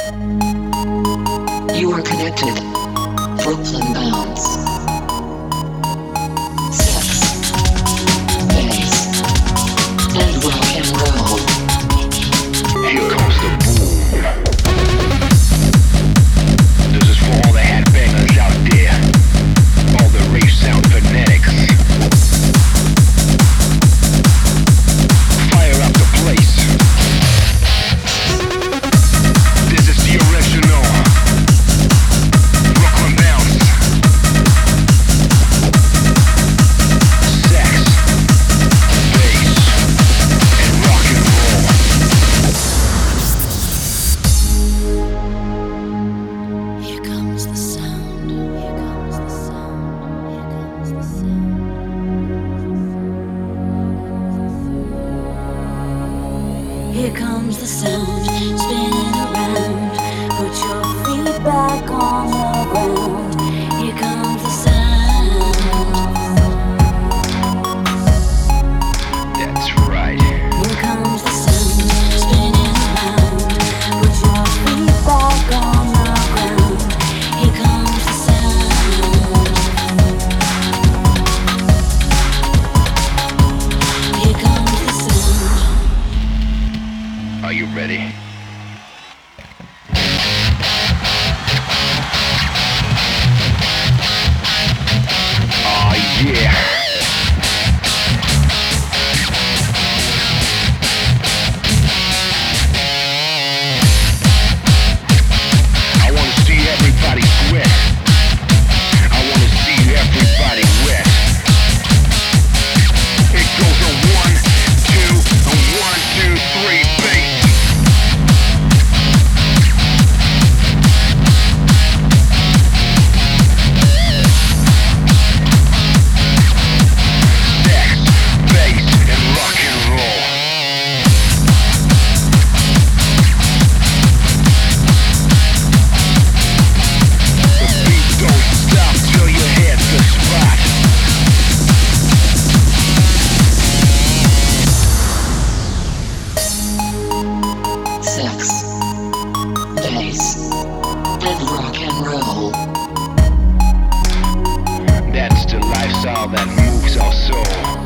You are connected. Brooklyn bounce. Sex, bass, and rock and roll. Here comes the boom. This is for all the headbangers out there. All the rave sound fanatics. Fire up the place. This is the original Brooklyn bounce. Sex, bass, and rock and roll. Here comes the sound. Here comes the sound. Here comes the sound. Here comes the sound, spinning around. Put your feet back on the ground. Here comes the sound. That's right. Here comes the sound, spinning around. Put your feet back on the ground. Here comes the sound. Here comes the sound. Are you ready? Oh yeah. I wanna see everybody sweat. I wanna see everybody wet. It goes on 1, 2, on 1, 2, 3, bass. Sex, bass, and rock and roll. The beat don't stop till you hit the spot. Sex, bass, and rock and roll. That's the lifestyle that moves our soul.